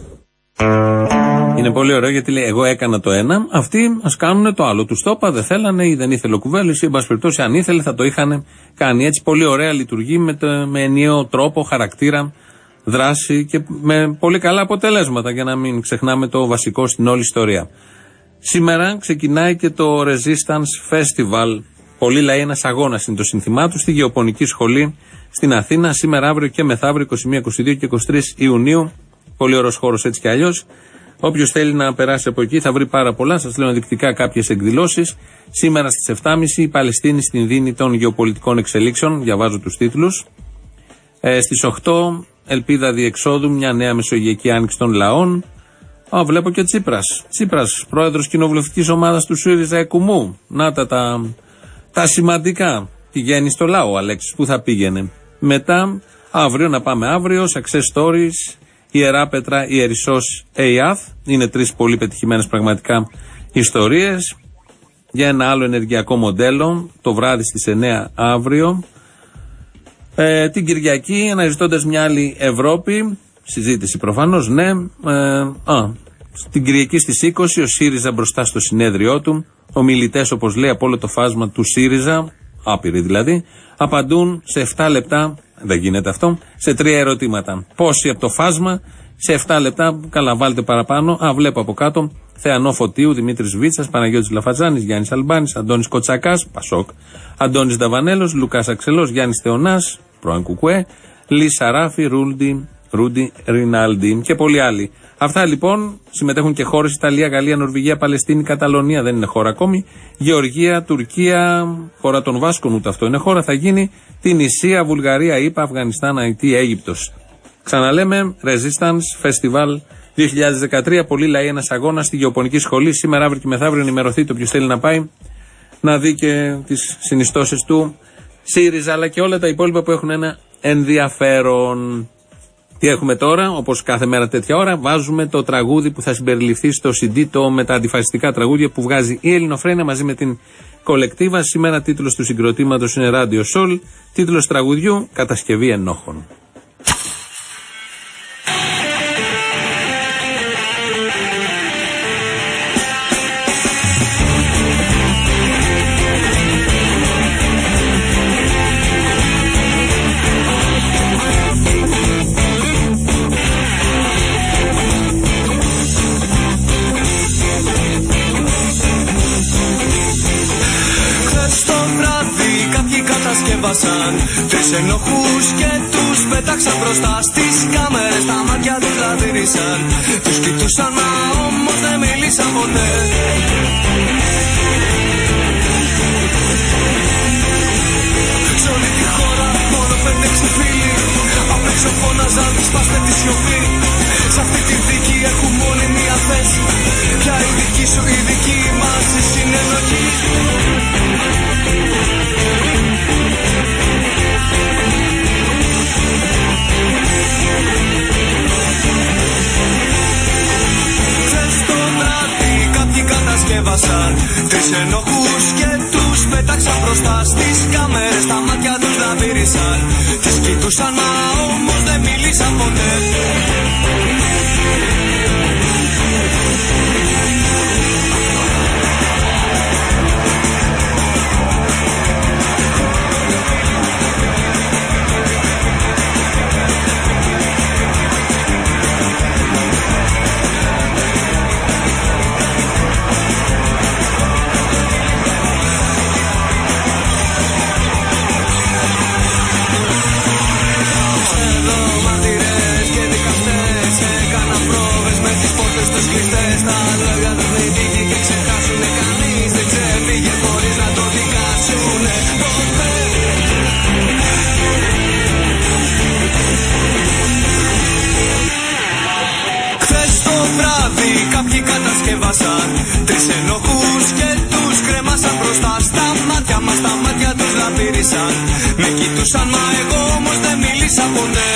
S6: Είναι πολύ ωραίο γιατί λέει: εγώ έκανα το ένα, αυτοί ας κάνουν το άλλο. Τους το είπα, δεν θέλανε ή δεν ήθελε ο Κουβέλης, ή εν πάση περιπτώσει, αν ήθελε θα το είχαν κάνει. Έτσι, πολύ ωραία λειτουργεί με, το, με ενιαίο τρόπο, χαρακτήρα, δράση και με πολύ καλά αποτελέσματα, για να μην ξεχνάμε το βασικό στην όλη ιστορία. Σήμερα ξεκινάει και το Resistance Festival. Πολλοί λαοί, ένας αγώνας είναι το σύνθημά του, στη Γεωπονική Σχολή στην Αθήνα, σήμερα, αύριο και μεθαύριο, είκοσι μία, είκοσι δύο και είκοσι τρεις Ιουνίου. Πολύ ωραίος χώρος έτσι κι αλλιώς. Όποιος θέλει να περάσει από εκεί θα βρει πάρα πολλά. Σας λέω ενδεικτικά κάποιες εκδηλώσεις. Σήμερα στις επτά και μισή η Παλαιστίνη στην δίνη των γεωπολιτικών εξελίξεων. Διαβάζω τους τίτλους. Ε, στις οκτώ ελπίδα διεξόδου, μια νέα μεσογειακή άνοιξη των λαών. Α, βλέπω και Τσίπρας. Τσίπρας, πρόεδρος κοινοβουλευτικής ομάδας του ΣΥΡΙΖΑ Εκουμού. Να τα, τα, τα σημαντικά. Πηγαίνει στο λαό, Αλέξης, που θα πήγαινε. Μετά, αύριο, να πάμε αύριο, success stories. Ιερά Πέτρα, Ιερισσός, ΕΙΑΘ. Είναι τρεις πολύ πετυχημένες πραγματικά ιστορίες. Για ένα άλλο ενεργειακό μοντέλο, το βράδυ στις εννέα αύριο. Ε, την Κυριακή, αναζητώντας μια άλλη Ευρώπη. Συζήτηση προφανώς, ναι. Ε, α, την Κυριακή στις είκοσι, ο ΣΥΡΙΖΑ μπροστά στο συνέδριό του. Ομιλητές, όπως λέει, από όλο το φάσμα του ΣΥΡΙΖΑ, άπειροι δηλαδή, απαντούν σε επτά λεπτά. Δεν γίνεται αυτό. Σε τρία ερωτήματα. Πόσοι από το φάσμα, σε επτά λεπτά, καλά βάλτε παραπάνω. Α, βλέπω από κάτω. Θεανό Φωτίου, Δημήτρης Βίτσας, Παναγιώτης Λαφατζάνης, Γιάννης Αλμπάνης, Αντώνης Κοτσακάς, Πασόκ, Αντώνης Νταβανέλος, Λουκάς Αξελός, Γιάννης Θεωνάς, πρώην Κουκουέ, Λί Σαράφη, Ρούλντι, Ρούντι Ρινάλντι και πολλοί άλλοι. Αυτά λοιπόν συμμετέχουν και χώρες Ιταλία, Γαλλία, Νορβηγία, Παλαιστίνη, Καταλωνία, δεν είναι χώρα ακόμη. Γεωργία, Τουρκία, χώρα των Βάσκων, ούτε αυτό είναι χώρα. Θα γίνει την Ισία, Βουλγαρία, ΗΠΑ, Αφγανιστάν, Αϊτή, Αίγυπτος. Ξαναλέμε, Resistance Festival δύο χιλιάδες δεκατρία. Πολύ λαοί, ένας αγώνας στη Γεωπονική Σχολή. Σήμερα, αύριο και μεθαύριο ενημερωθείτε όποιος θέλει να πάει να δει και τις συνιστώσεις του ΣΥΡΙΖΑ, αλλά και όλα τα υπόλοιπα που έχουν ένα ενδιαφέρον. Τι έχουμε τώρα, όπως κάθε μέρα τέτοια ώρα, βάζουμε το τραγούδι που θα συμπεριληφθεί στο σι ντι, το με τα αντιφασιστικά τραγούδια που βγάζει η Ελληνοφρένεια μαζί με την Κολεκτίβα. Σήμερα τίτλος του συγκροτήματος είναι Radio Soul, τίτλος τραγουδιού Κατασκευή Ενόχων.
S1: Κατασκευάσαν τρεις ενοχούς και τους πέταξαν μπροστά στις κάμερες. Τα μάτια τους λαβύρισαν, τους κοιτούσαν μα όμως δεν μίλησαν ποτέ. Σ' όλη τη χώρα μόνο πέντε έξι φίλοι απ' έξω φώναζαν σπάστε τη σιωπή. Σ' αυτή τη δίκη έχουν μόνη μία θέση, πια η δική σου η δική μας η συνενοχή. Κατασκεύασαν τρεις ενοχούς και τους πέταξαν μπροστά στις κάμερες. Τα μάτια τους λαβύρισαν, τις κοιτούσαν μα όμως δεν μίλησαν ποτέ. Εδώ μάρτυρες και δικαστές έκαναν πρόοδο. μύρισαν. Με κοιτούσαν μα εγώ όμως δεν μίλησα ποτέ.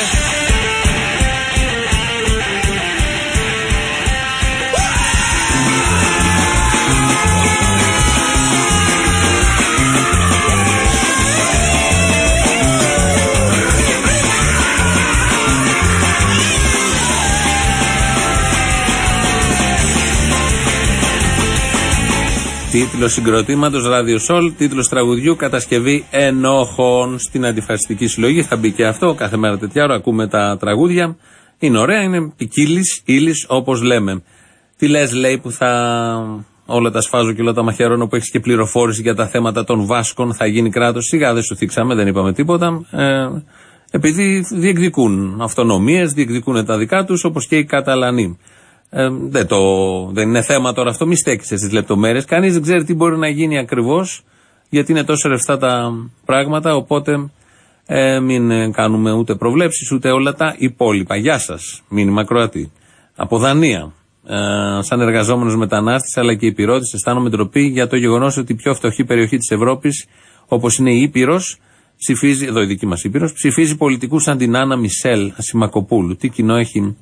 S6: Τίτλος συγκροτήματος Radio Soul, τίτλος τραγουδιού Κατασκευή ενόχων. Στην αντιφασιστική συλλογή θα μπει και αυτό. Κάθε μέρα τέτοια ώρα ακούμε τα τραγούδια. Είναι ωραία, είναι ποικίλης ύλης όπως λέμε. Τι λες, λέει, που θα όλα τα σφάζω και όλα τα μαχαιρώνω, που έχεις και πληροφόρηση για τα θέματα των Βάσκων, θα γίνει κράτος. Σιγά, δεν σου θίξαμε, δεν είπαμε τίποτα. Ε, επειδή διεκδικούν αυτονομίες, διεκδικούν τα δικά τους, όπως και οι Καταλανοί. Ε, δεν, το, δεν είναι θέμα τώρα αυτό, μη στέκεσαι στις λεπτομέρειες. Κανείς δεν ξέρει τι μπορεί να γίνει ακριβώς, γιατί είναι τόσο ρευστά τα πράγματα. Οπότε ε, μην κάνουμε ούτε προβλέψεις ούτε όλα τα υπόλοιπα. Γεια σας, μήνυμα Κροατή. Από Δανία. Ε, σαν εργαζόμενος μετανάστης αλλά και υπηρώτης, αισθάνομαι ντροπή για το γεγονός ότι η πιο φτωχή περιοχή της Ευρώπης, όπως είναι η Ήπειρος, ψηφίζει, εδώ η δική μας Ήπειρος, ψηφίζει πολιτικούς σαν την Άννα Μισελ Ασημακοπούλου. Τι κοινό έχει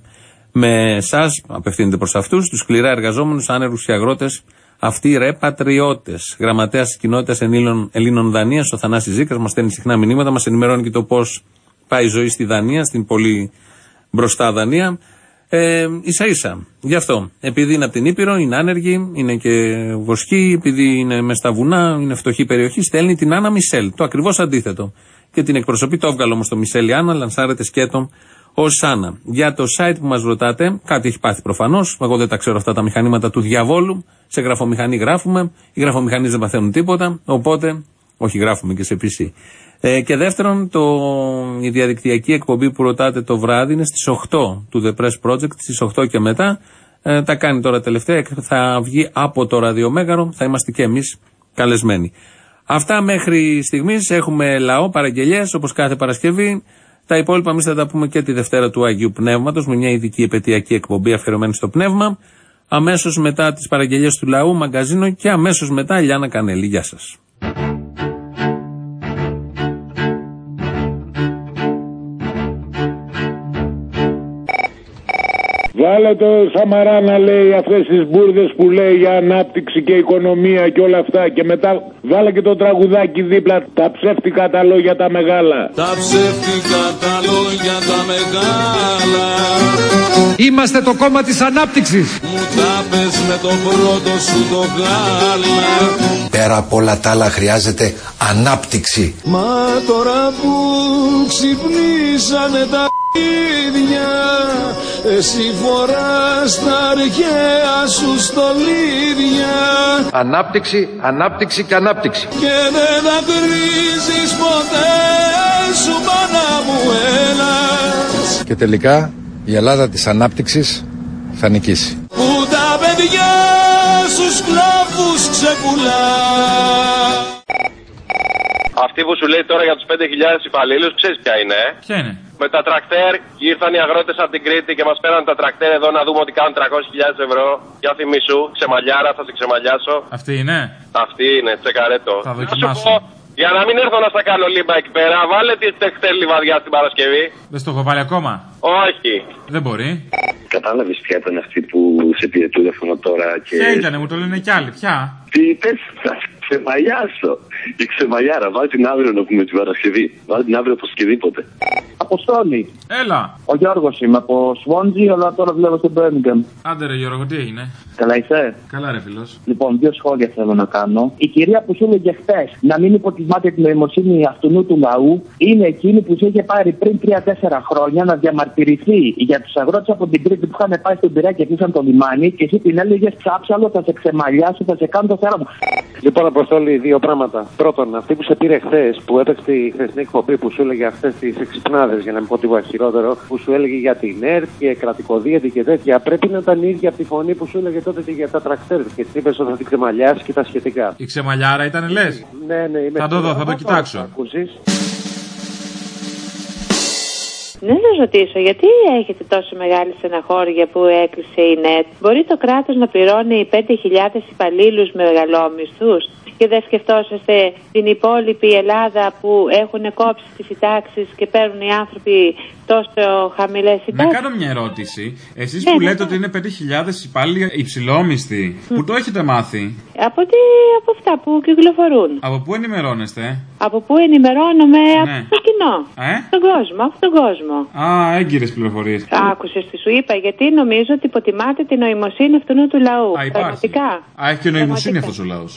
S6: με εσάς, απευθύνεται προς αυτούς, τους σκληρά εργαζόμενους, άνεργους και αγρότες, αυτοί ρε πατριώτες. Γραμματέας της κοινότητας Ελλήνων, Ελλήνων Δανίας, ο Θανάσης Ζήκας, μας στέλνει συχνά μηνύματα, μας ενημερώνει και το πώς πάει η ζωή στη Δανία, στην πολύ μπροστά Δανία. Ε, ίσα ίσα. Γι' αυτό. Επειδή είναι από την Ήπειρο, είναι άνεργοι, είναι και βοσκοί, επειδή είναι μες στα βουνά, είναι φτωχή περιοχή, στέλνει την Άννα Μισελ. Το ακριβώς αντίθετο. Και την εκπροσωπεί, το έβγαλε όμως το Μισελ η Άννα, λανσάρεται σκέτο ως Άννα. Για το site που μας ρωτάτε, κάτι έχει πάθει προφανώς. Εγώ δεν τα ξέρω αυτά τα μηχανήματα του διαβόλου. Σε γραφομηχανή γράφουμε. Οι γραφομηχανείς δεν παθαίνουν τίποτα. Οπότε, όχι, γράφουμε και σε πι σι. Ε, και δεύτερον, το, η διαδικτυακή εκπομπή που ρωτάτε το βράδυ είναι στις οκτώ του The Press Project, στις οκτώ και μετά. Ε, τα κάνει τώρα τελευταία, θα βγει από το ραδιομέγαρο, θα είμαστε και εμείς καλεσμένοι. Αυτά μέχρι στιγμής. Έχουμε λαό, παραγγελιές, όπως κάθε Παρασκευή. Τα υπόλοιπα εμείς θα τα πούμε και τη Δευτέρα του Αγίου Πνεύματος, με μια ειδική επαιτειακή εκπομπή αφιερωμένη στο πνεύμα. Αμέσως μετά τις παραγγελίες του λαού, μαγκαζίνο, και αμέσως μετά Λιάννα Κανέλη. Γεια σας.
S21: Βάλε το Σαμαρά να λέει αυτές τις μπουρδες που λέει για ανάπτυξη και οικονομία και όλα αυτά, και μετά βάλε και το τραγουδάκι δίπλα, τα ψεύτικα τα λόγια τα μεγάλα.
S1: Τα ψεύτικα τα λόγια τα μεγάλα.
S4: Είμαστε το κόμμα της ανάπτυξης.
S1: Μου τα πες με το πρώτο σου το γάλα.
S22: Πέρα από όλα τα άλλα χρειάζεται ανάπτυξη.
S1: Μα τώρα που ξυπνήσανε τα ίδια, εσύ φοράς τα αρχαία σου στολίδια.
S4: Ανάπτυξη, ανάπτυξη και ανάπτυξη.
S1: Και δεν θα κρίζεις ποτέ σου, μάνα μου, έλας.
S22: Και τελικά η Ελλάδα της ανάπτυξης θα νικήσει.
S1: Που τα παιδιά σου σκλάβους ξεκουλά.
S14: Αυτή που σου λέει τώρα για τους πέντε χιλιάδες υπαλλήλους, ξέρεις ποια είναι, ε?
S11: Ποια είναι?
S14: Με τα τρακτέρ, ήρθαν οι αγρότες από την Κρήτη και μας πέραν τα τρακτέρ εδώ να δούμε ότι κάνουν τριακόσιες χιλιάδες ευρώ. Για θυμίσου, ξεμαλιάρα, θα σε ξεμαλιάσω.
S11: Αυτή είναι?
S14: Αυτή είναι, τσεκαρέτο.
S11: Θα δοκιμάσω.
S14: Για να μην έρθω να στα κάνω λίμπα εκεί πέρα, βάλε τη τεχτέλ λιβαδιά στην Παρασκευή.
S11: Δεν στο έχω βάλει ακόμα.
S14: Όχι.
S11: Δεν μπορεί.
S23: Κατάλαβες ποια ήταν αυτή που σε πήρε τηλέφωνο τώρα και...
S11: Ποια ήτανε, μου το λένε κι άλλοι, ποια?
S23: Τι είπες, θα ξεμαλιάσω. Η ξεμαλιάρα, βάλει την αύριο να πούμε την Παρασκευή. Βάλει την αύριο οπωσδήποτε.
S24: Αποστόλη.
S11: Έλα.
S24: Ο Γιώργος είμαι από Σουόντζι, αλλά τώρα βλέπω στο Μπέρμιγκαμ.
S11: Άντε ρε Γιώργο, τι έγινε?
S24: Καλά είσαι?
S11: Καλά ρε φίλος.
S24: Λοιπόν, δύο σχόλια θέλω να κάνω. Η κυρία που σου έλεγε χθες να μην υποτιμάτε την νοημοσύνη αυτού του λαού είναι εκείνη που σου είχε πάρει πριν τρία τέσσερα χρόνια να διαμαρτυρηθεί για τους αγρότες από την Κρήτη που είχαν πάει στον Πειραιά και κλείσαν το λιμάνι και εσύ την έλεγες ψάψαλο, θα σε ξεμαλιάσω, θα σε κάνω το θέραπο.
S10: Λοιπόν, Αποστόλη, δύο πράγματα. Πρώτον, αυτή που σε πήρε χθες, που έπαιξε τη χθεσινή εκπομπή που σου έλεγε αυτές τις εξυπνάδες, για να μην πω τίποτα χειρότερο, που σου έλεγε για την ΕΡΤ και κρατικοδίαιτη και τέτοια, πρέπει να ήταν η ίδια από τη φωνή που σου έλεγε τότε και για τα τρακτέρ. Και τη είπες ότι θα την ξεμαλιάσει και τα σχετικά.
S11: Η ξεμαλιάρα ήταν, λες?
S10: Ναι, ναι, είμαι.
S11: Θα το δω, θα το κοιτάξω.
S25: Να σας ρωτήσω, γιατί έχετε τόσο μεγάλη στεναχώρια που έκλεισε η ΝΕΤ? Μπορεί το κράτος να πληρώνει πέντε χιλιάδες υπαλλήλους με μεγαλόμισθους? και δεν σκεφτόσαστε την υπόλοιπη Ελλάδα που έχουν κόψει τις συντάξεις και παίρνουν οι άνθρωποι τόσο χαμηλές συντάξεις?
S11: Να κάνω μια ερώτηση. Εσείς που ναι, λέτε ναι. ότι είναι πέντε χιλιάδες υπάλληλοι υψηλόμισθοι, mm. που το έχετε μάθει?
S25: Από, τι, από αυτά που κυκλοφορούν.
S11: Από πού ενημερώνεστε?
S25: Από πού ενημερώνομαι? Ναι. Από το κοινό.
S11: Ε?
S25: Τον κόσμο, από τον κόσμο.
S11: Α, έγκυρες πληροφορίες.
S25: Άκουσες τι σου είπα, γιατί νομίζω ότι υποτιμάτε την νοημοσύνη αυτού του λαού.
S11: Α, πραγματικά. Α, έχει και νοημοσύνη αυτός ο λαός.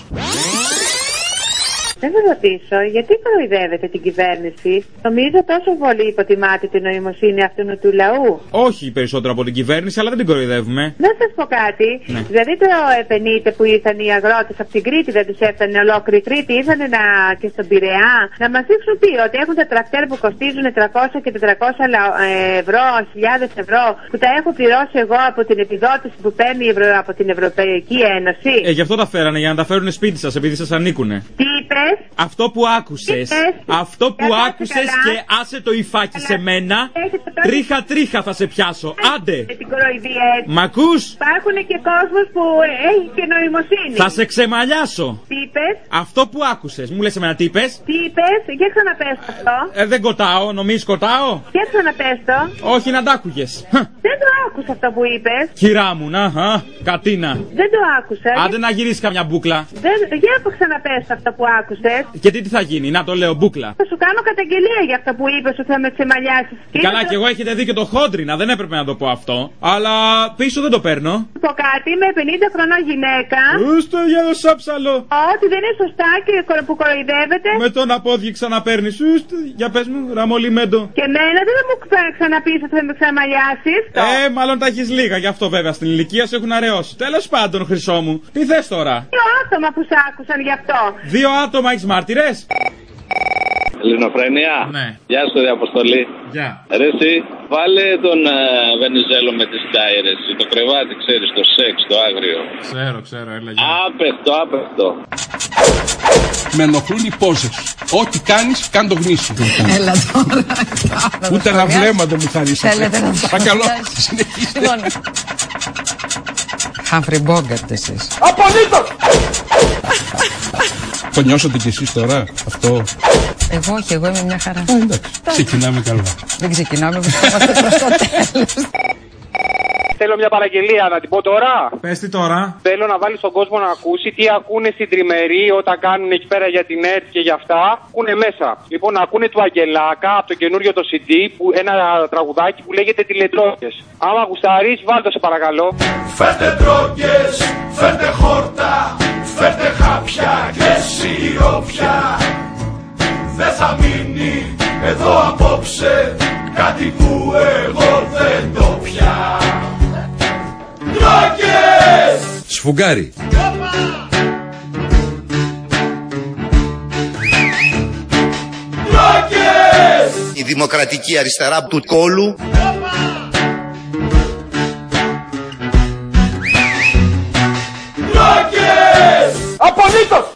S25: Δεν θα ρωτήσω, γιατί κοροϊδεύετε την κυβέρνηση? Νομίζω τόσο πολύ υποτιμάτε την νοημοσύνη αυτού του λαού.
S2: Όχι περισσότερο από την κυβέρνηση, αλλά δεν την κοροϊδεύουμε.
S25: Να σας πω κάτι. Ναι. Δηλαδή το πενήντα που ήρθαν οι αγρότες από την Κρήτη, δεν τους έφτανε ολόκληρη Κρήτη, ήρθαν να... και στον Πειραιά να μας δείξουν τι, ότι έχουν τα τρακτέρ που κοστίζουν τριακόσια και τετρακόσια ευρώ, χιλιάδες ευρώ, που τα έχω πληρώσει εγώ από την επιδότηση που παίρνει Ευρω... από την Ευρωπαϊκή Ένωση.
S2: Ε, γι' αυτό τα φέρανε, για να τα φέρουν σπίτι σας, επειδή σας ανήκουνε.
S25: Τι είπες?
S2: Αυτό που άκουσες, αυτό που άκουσες και άσε το υφάκι σε μένα, τρίχα τρίχα θα σε πιάσω, άντε! Μ' ακούς?
S25: Υπάρχουν και κόσμος που έχει και νοημοσύνη.
S2: Θα σε ξεμαλιάσω.
S25: Τι είπες?
S2: Αυτό που άκουσες, μου λες εμένα τι είπες?
S25: Τι είπες? Για ξαναπες αυτό.
S2: Ε, δεν κοτάω, νομίζεις κοτάω?
S25: Για ξαναπες το.
S2: Όχι, να τ' άκουγες.
S25: Δεν το άκουσα αυτό που είπες.
S2: Κυρά μου, να, α, κατίνα.
S25: Δεν το άκουσα.
S2: Άντε να γυρίσεις καμιά μπούκλα.
S25: Δεν... Για που ξαναπες αυτό που άκουσες.
S2: Και τι, τι θα γίνει, να το λέω μπούκλα.
S25: Θα σου κάνω καταγγελία για αυτό που είπες ότι θα με ξεμαλιάσεις.
S2: Καλά, το... και εγώ έχετε δει και το χόντρινα, δεν έπρεπε να το πω αυτό. Αλλά πίσω δεν το παίρνω.
S25: Πω κάτι, με πενήντα χρονών γυναίκα.
S2: Ούστο για το σάψαλο.
S25: Ότι δεν είναι σωστά και που κοροϊδεύεται.
S2: Με τον απόδειξη ξαναπαίρνεις. Ούστο, για πες μου, ραμολιμέντο.
S25: Και εμένα δεν θα μου ξαναπείς ότι θα με ξεμαλιάσεις.
S2: Ε, μάλλον τα έχεις λίγα, γι' αυτό βέβαια στην ηλικία σου έχουν αραιώσει. Τέλος πάντων, χρυσό μου, τι θες τώρα?
S25: Δύο άτομα που σ' άκουσαν γι' αυτό.
S2: Δύο άτομα έχεις μάρτυρες?
S5: Ελληνοφρένεια.
S2: Ναι.
S5: Γεια σου, ρε Αποστολή.
S2: Γεια.
S5: Ρε εσύ, βάλε τον uh, Βενιζέλο με τις τάιρες. Το κρεβάτι, ξέρεις, το σεξ, το άγριο.
S2: Ξέρω, ξέρω, έλα.
S5: Άπευτο, άπευτο.
S3: Με ενοχλούν οι πόζες. Ό,τι κάνεις, κάν το γνήσι.
S7: Έλα τώρα.
S3: Ούτε ένα βλέμμα δεν μου χαρίσατε.
S7: Θέλετε να το
S3: παρακαλώ, συνεχίστε.
S7: Χάμφρι Μπόγκαρτ εσείς.
S3: Απολύτως! Το νιώσατε κι εσείς τώρα, αυτό?
S7: Εγώ όχι, εγώ είμαι μια χαρά.
S3: Α, εντάξει, ξεκινάμε καλά.
S7: Δεν ξεκινάμε, βρισκόμαστε προς το τέλος.
S16: Θέλω μια παραγγελία, να την πω τώρα.
S2: Πες τι τώρα.
S16: Θέλω να βάλει στον κόσμο να ακούσει τι ακούνε στην τριμερή όταν κάνουν εκεί πέρα για την ΕΡΤ και για αυτά. Ακούνε μέσα. Λοιπόν, ακούνε του Αγγελάκα από το καινούριο το σι ντι, που, ένα τραγουδάκι που λέγεται Τηλετρόκες. Άμα γουστάρεις, βάλτε σε παρακαλώ.
S1: Φέρτε τρόκες, φέρτε χόρτα, φέρτε χάπια και σιρόπια. Δεν θα μείνει εδώ απόψε κάτι που εγώ δεν το πια. Τρόκες!
S3: Σφουγγάρι.
S1: Τρόκες!
S8: Η δημοκρατική αριστερά του κόλου.
S1: Τρόκες!
S16: Απολύτως!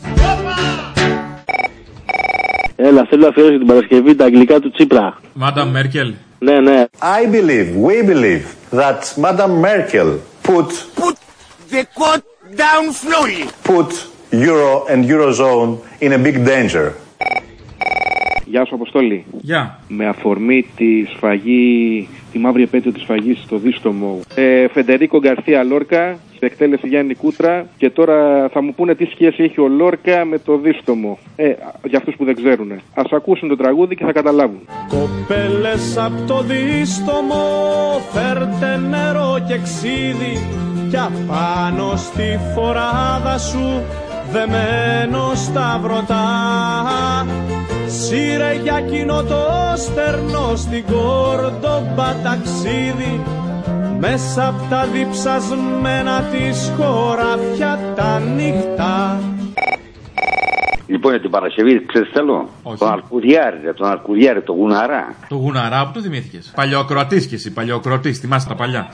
S10: Έλα, θέλω να αφιερώσω την Παρασκευή τα αγγλικά του Τσίπρα.
S11: Μάνταμ Μέρκελ.
S10: Ναι, ναι.
S12: I believe, we believe that Madam Merkel put
S1: Put the quote down slowly.
S12: put Euro and Eurozone in a big danger.
S10: Γεια σου, Αποστόλη.
S11: Γεια.
S10: Με αφορμή τη σφαγή, τη μαύρη επέτειο της σφαγής στο Δίστομο. Ε, Φεντερίκο Γκαρθία Λόρκα, σε εκτέλεση Γιάννη Κούτρα. Και τώρα θα μου πούνε τι σχέση έχει ο Λόρκα με το Δίστομο. Ε, για αυτούς που δεν ξέρουν. Ας ακούσουν το τραγούδι και θα καταλάβουν.
S1: Κοπέλες απ' το Δίστομο, φέρτε νερό και ξύδι, κι απάνω στη φοράδα σου δεμένο στα βρωτά. Σύρε για κοινό το στερνό στην Κόρντομπα ταξίδι, μέσα απ' τα διψασμένα της χωράφια τα νύχτα.
S26: Λοιπόν, για την Παρασκευή, ξέρεις θέλω.
S11: Όχι.
S26: Τον Αρκουδιάρη, τον Αρκουδιάρη, το Γουναρά.
S11: Το Γουναρά, που το θυμήθηκες? Παλαιοκροατής κι εσύ, παλαιοκροατής, θυμάσαι τα παλιά.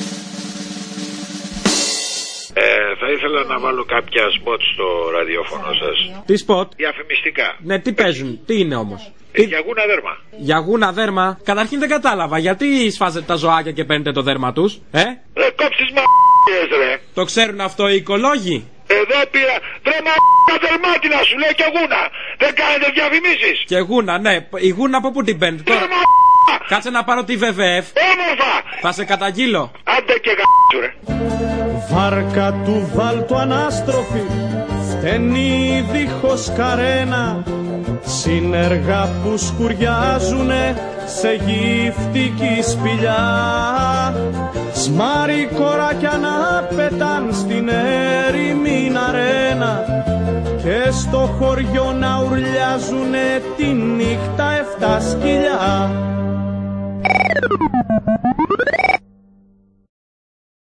S27: Ε, θα ήθελα να βάλω κάποια σποτ στο ραδιόφωνο σας.
S2: Τι σποτ?
S27: Διαφημιστικά.
S2: Ναι, τι παίζουν, τι είναι όμως?
S27: Ε, για γούνα δέρμα.
S2: Για γούνα δέρμα. Καταρχήν δεν κατάλαβα, γιατί σφάζετε τα ζωάκια και παίρνετε το δέρμα τους, ε?
S27: Ρε, κόψεις μα*****, ρε.
S2: Το ξέρουν αυτό οι οικολόγοι?
S27: Εδώ πήρα. Τρέμα δερμάτινα σου λέω και γούνα. Δεν κάνετε διαφημίσεις.
S2: Και γούνα, ναι. Η γούνα από πού την παίρνει τώρα.
S27: Τρέμα.
S2: Κάτσε να πάρω τη βε βε εφ.
S27: Όμορφα.
S2: Θα σε καταγγείλω.
S27: Άντε και γ***σου ρε.
S1: Βάρκα του βάλτου ανάστροφη, φταίνει δίχως καρένα, συνεργά που σκουριάζουνε σε γυφτική σπηλιά. Σμάρι κοράκια να πετάν στην έρημη αρένα και στο χωριό να ουρλιάζουνε τη νύχτα εφτά σκυλιά.